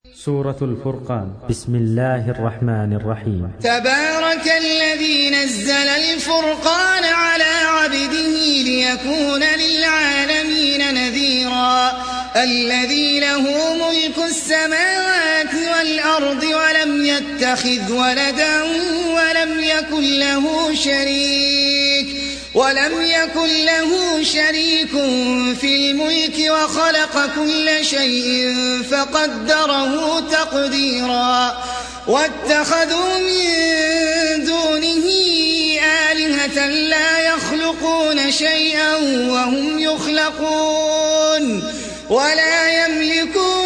سورة الفرقان. بسم الله الرحمن الرحيم. تبارك الذي نزل الفرقان على عبده ليكون للعالمين نذيرا الذي له ملك السماوات والأرض ولم يتخذ ولدا ولم يكن له شريك في الملك وخلق كل شيء فقدره تقديرا واتخذوا من دونه آلهة لا يخلقون شيئا وهم يخلقون ولا يملكون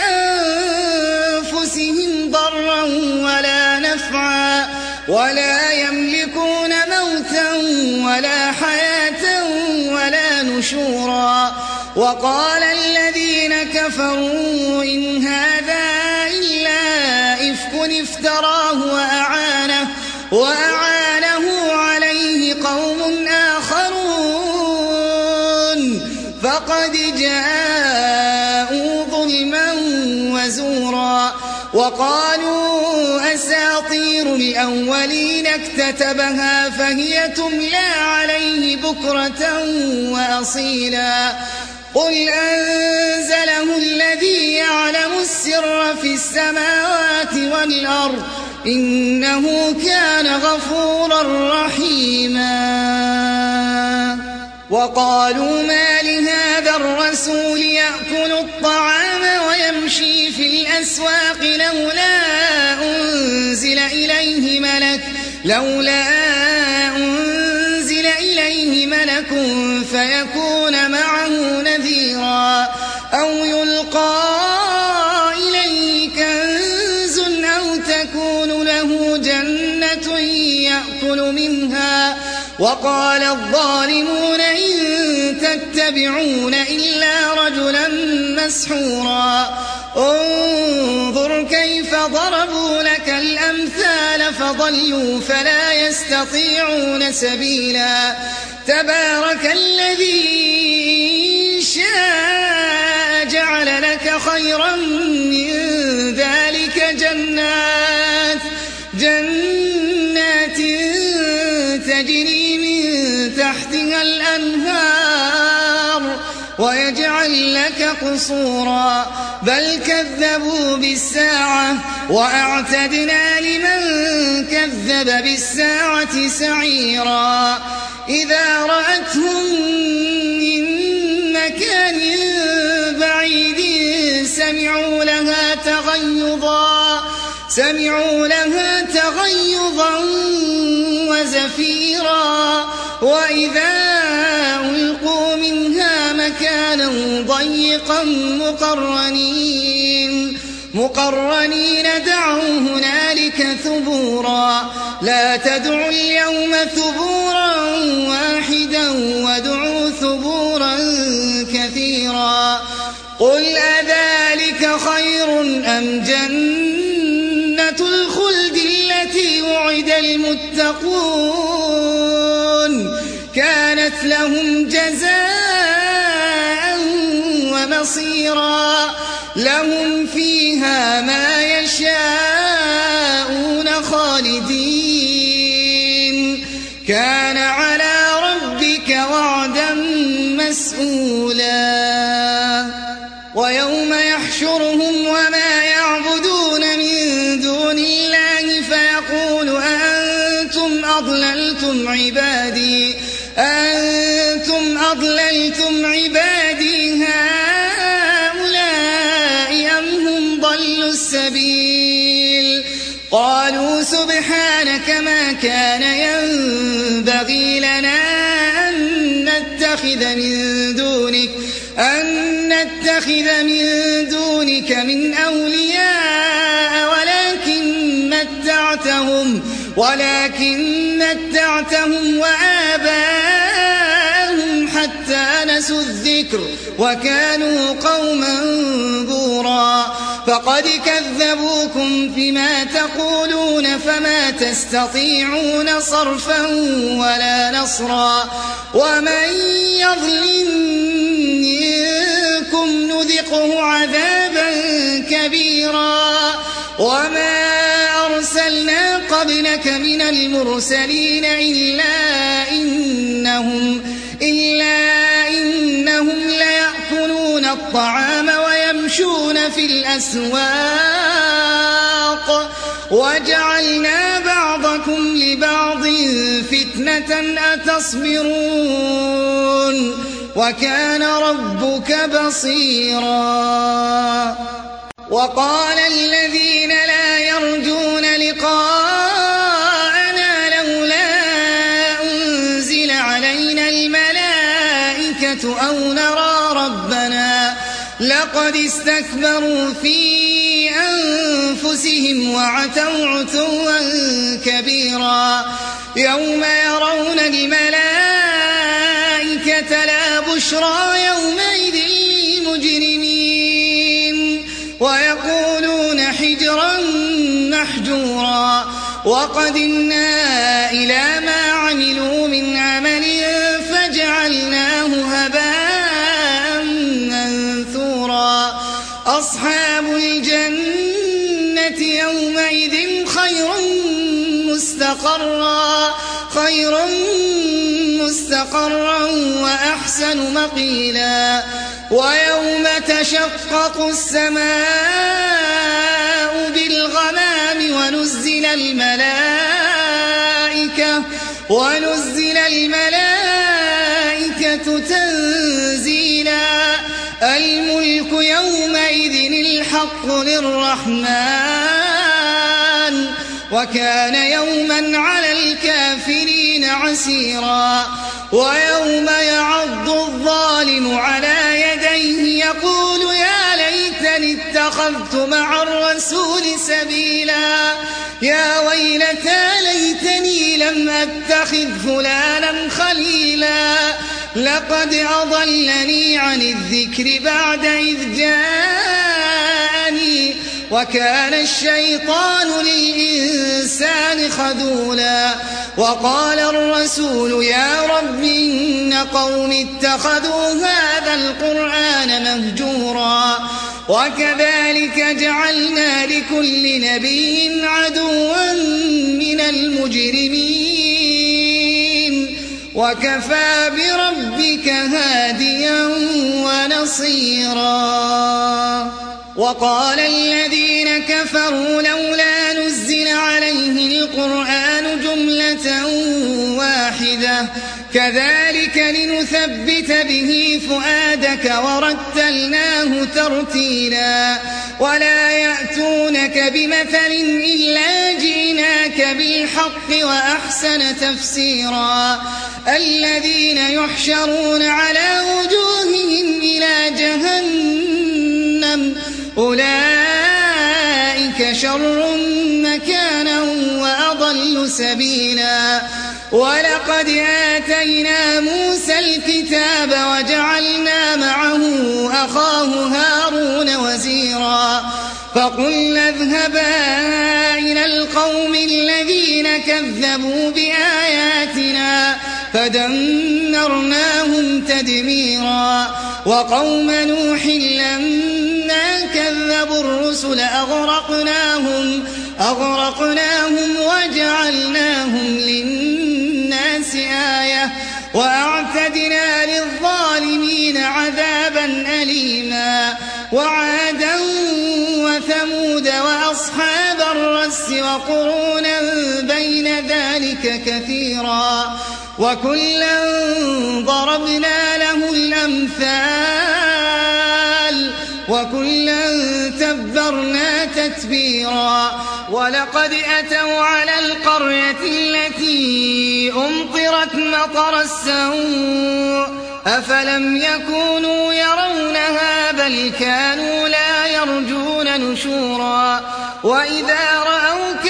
لأنفسهم ضرا ولا نفعا ولا يملكون موتا ولا حياة ولا نشورا وقال الذين كفروا إن هذا إلا إفك افتراه وأعانه عليه قوم آخرون فقد جاءوا ظلما وزورا وقالوا أساطير الأولين اكتتبها فهي تملى عليه بكرة وأصيلا قل أنزله الذي يعلم السر في السماوات والأرض إنه كان غفورا رحيما وقالوا ما لهذا الرسول يأكل الطعام ويمشي في الأسواق لولا أنزل إليه ملك فيكون معه نذيرا أو يلقى إليه كنز أو تكون له جنة يأكل منها وقال الظالمون إن تتبعون إلا رجلا مسحورا انظر كيف ضربوا لك الأمثال فضلوا فلا يستطيعون سبيلا تبارك الذي شاء جعل لك خيرا من ذلك جنات تجري من تحتها الأنهار ويجعل لك قصورا بل كذبوا بالساعة وأعتدنا لمن كذب بالساعة سعيرا إذا رأتهم من مكان بعيد سمعوا لها تغيظا وزفيرا وإذا ألقوا منها مكانا ضيقا مقرنين دعوا هنالك ثبورا لا تدعوا اليوم ثبورا واحدا وادعوا ثبورا كثيرا قل أذلك خير أم جنة الخلد التي وعد المتقون كانت لهم جزاء ومصيرا لهم فيها ما يشاءون خالدين كان على ربك وعدا مسئولا ويوم يحشرهم وما يعبدون من دون الله فيقول أنتم أضللتم عبادي هؤلاء أم هم ضلوا السبيل قالوا سبحانك ما كان ينبغي لنا أن نتخذ من دونك من أولياء ولكن متعتهم وآباءهم حتى نسوا الذكر وكانوا قوما بورا فقد كذبوكم فيما تقولون فما تستطيعون صرفا ولا نصرا ومن يظلم منكم نذقه نذقه عذابا كبيرا وما أرسلنا قبلك من المرسلين إلا إنهم ليأكلون الطعام ويمشون في الأسواق وجعلنا بعضكم لبعض فتنة أتصبرون وكان ربك بصيرا وقال الذين لا يرجون لقاءنا لولا أنزل علينا الملائكة أو نرى ربنا لقد استكبروا في أنفسهم وعتوا عتوا كبيرا يوم يرون الملائكة لا بشرى يومئذ للمجرمين ويقولون حجرا محجورا وقدمنا إلى ما عملوا من عمل فجعلناه هباء منثورا أصحاب الجنة يومئذ خير مستقرا وأحسن مقيلا ويوم تشقق السماء بالغمام ونزل الملائكة تنزيلا الملك يومئذ الحق للرحمن وكان يوما على الكافرين عسيرا ويوم يعض الظالم على يديه يقول يا ليتني اتخذت مع الرسول سبيلا يا ويلتى ليتني لم أتخذ فلانا خليلا لقد أضلني عن الذكر بعد إذ جاءني وكان الشيطان للإنسان خذولا وقال الرسول يا رب إن قوم اتخذوا هذا القرآن مهجورا وكذلك جعلنا لكل نبي عدوا من المجرمين وكفى بربك هاديا ونصيرا وقال الذين كفروا لولا نزل عليه القرآن جملة واحدة كذلك لنثبت به فؤادك ورتلناه ترتيلا ولا يأتونك بمثل إلا جئناك بالحق وأحسن تفسيرا الذين يحشرون على وجوههم إلى جهنم أولئك شر مكانا وأضل سبيلا ولقد آتينا موسى الكتاب وجعلنا معه أخاه هارون وزيرا فقلنا اذهبا إلى القوم الذين كذبوا بآياتنا فدمرناهم تدميرا وقوم نوح لما كذبوا الرسل أغرقناهم وجعلناهم للناس آية وأعتدنا للظالمين عذابا أليما وعادا وثمود وأصحاب الرس وقرونا بين ذلك كثيرا وكلا ضربنا له الأمثال وكلا تبرنا تتبيرا ولقد أتوا على القرية التي أمطرت مطر السوء أفلم يكونوا يرونها بل كانوا لا يرجون نشورا وإذا رأوك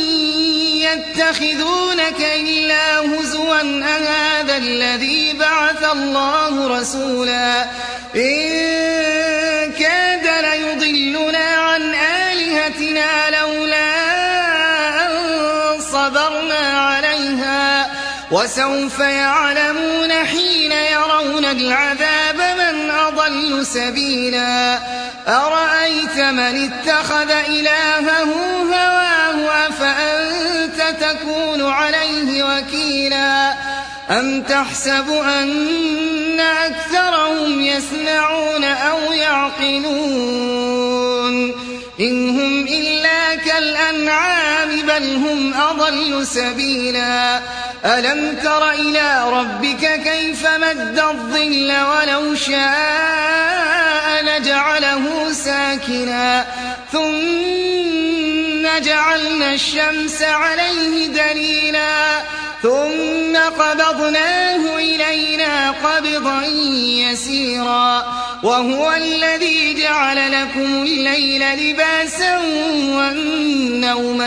يتخذونك إلا هزوا أهذا الذي بعث الله رسولا إن كاد ليضلنا عن آلهتنا لولا أن صبرنا عليها وسوف يعلمون حين يرون العذاب من أضل أضل سبيلا أرأيت من اتخذ إلهه هواه أفأنت تكون عليه وكيلا أم تحسب أن أكثرهم يسمعون أو يعقلون إن هم إلا كالأنعام بل هم أضل سبيلا ألم تر إلى ربك كيف مد الظل ولو شاء لجعله ساكنا ثم جعلنا الشمس عليه دليلا ثم قبضناه إلينا قبضا يسيرا وهو الذي جعل لكم الليل لباسا والنوم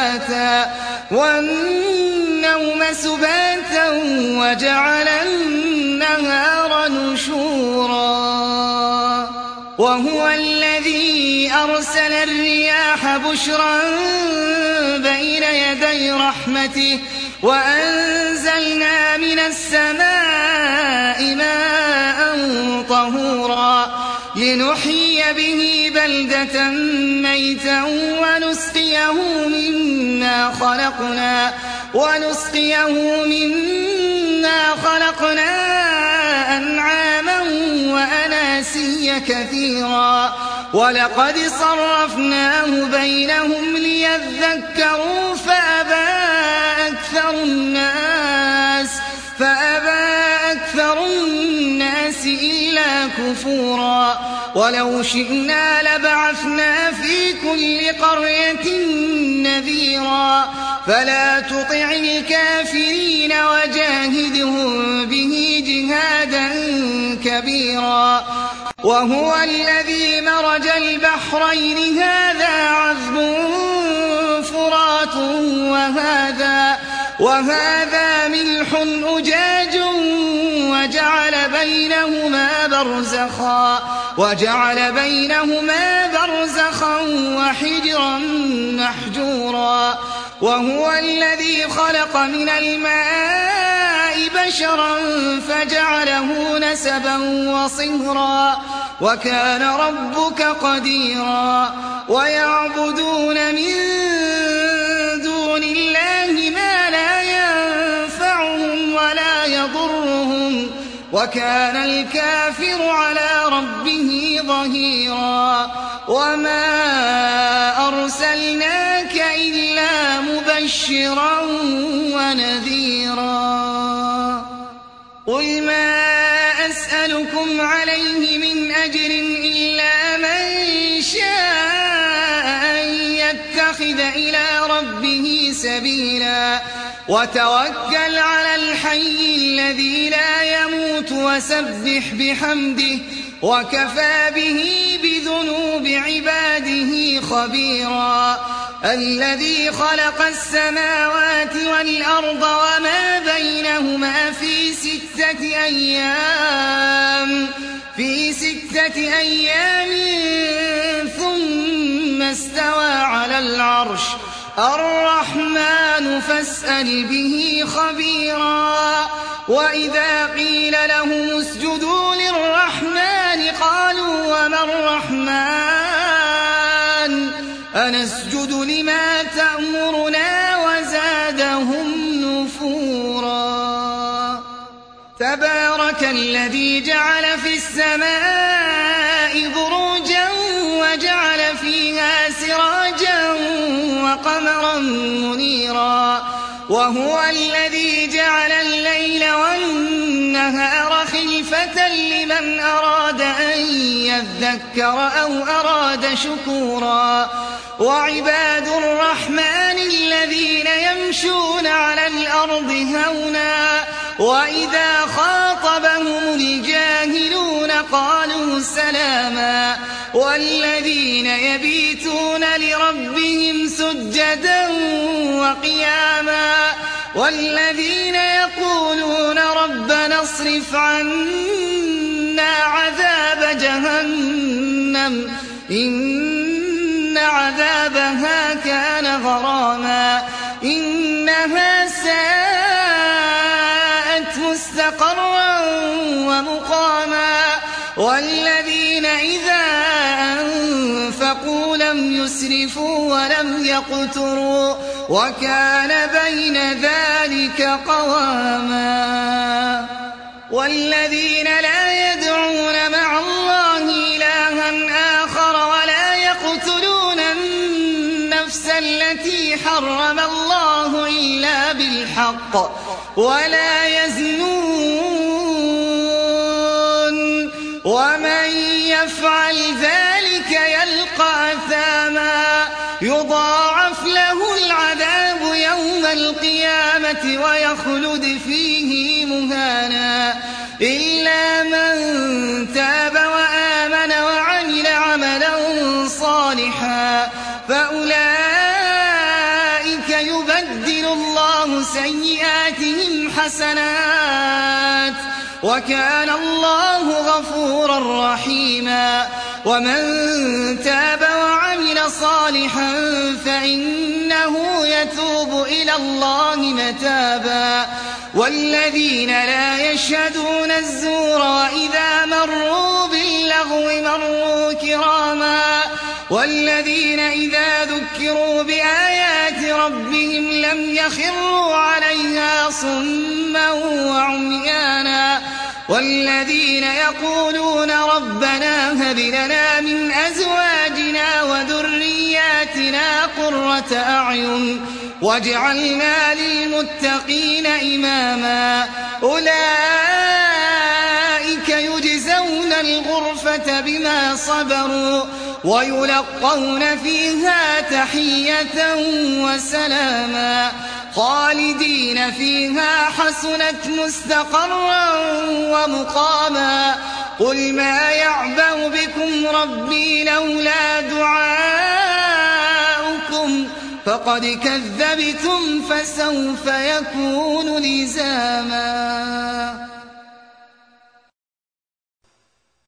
سباتا وجعل النهار نشورا وهو الذي أرسل الرياح بشرا بين يدي رحمته وأنزلنا من السماء ماء طهورا لنحيي به بلدة ميتا ونسقيه مما خلقنا أنعاما وأناسيا كثيرا ولقد صرفناه بينهم ليذكروا فأبى أكثر الناس إلا كفورا ولو شئنا لبعثنا في كل قرية نذيرا فلا تطع الكافرين وجاهدهم به جهادا كبيرا وهو الذي مرج البحرين هذا عذب فرات وهذا ملح أجاج وجعل بينهما برزخا وحجرا محجورا وهو الذي خلق من الماء بشرا فجعله نسبا وصهرا وكان ربك قديرا ويعبدون من دون الله ما لا ينفعهم ولا يضرهم وكان الكافر على ربه ظهيرا وما أرسلناك إلا مبشرا ونذيرا قل ما أسألكم عليه من أجر إلا من شاء أن يتخذ إلى ربه سبيلا وتوكل على الحي الذي لا يموت وسبح بحمده وكفى به بذنوب عباده خبيرا الذي خلق السماوات والأرض وما بينهما في ستة أيام ثم استوى على العرش الرحمن فاسأل به خبيرا وإذا قيل لهم اسجدوا للرحمن قالوا وما الرحمن أنسجد لما تأمرنا وزادهم نفورا تبارك الذي جعل في السماء بروجا وجعل فيها سراجا وقمرا منيرا وهو الذي جعل الليل والنهار خلفة لمن أراد أن يذكر أو أراد شكورا وعباد الرحمن الذين يمشون على الأرض هونا وإذا خاطبهم الجاهلون قالوا سلاما والذين يبيتون لربهم سجدا وقياما والذين يقولون ربنا اصرف عنا عذاب جهنم إن عذابها كان غراما إنها ساءت مستقرا ومقاما يسرفوا ولم يقتروا وكان بين ذلك قواما والذين لا يدعون مع الله إلها آخر ولا يقتلون النفس التي حرم الله إلا بالحق ولا يزنون ومن يفعل ذلك يلقى أثاما يضاعف له العذاب يوم القيامة ويخلد فيه مهانا إلا من تاب وآمن وعمل عملا صالحا فأولئك يبدل الله سيئاتهم حسنات وكان الله غفورا رحيما ومن تاب وعمل صالحا فإنه يتوب إلى الله متابا والذين لا يشهدون الزور وإذا مروا باللغو مروا كراما والذين إذا ذكروا بآيات ربهم لم يخروا عليها صما وعميانا والذين يقولون ربنا هب لنا من أزواجنا وذرياتنا قرة أعين واجعلنا للمتقين إماما أولئك يجزون الغرفة بما صبروا ويلقون فيها تحية وسلاما خالدين فيها حسنت مستقرا ومقاما قل ما يعبأ بكم ربي لولا دعاؤكم فقد كذبتم فسوف يكون لزاما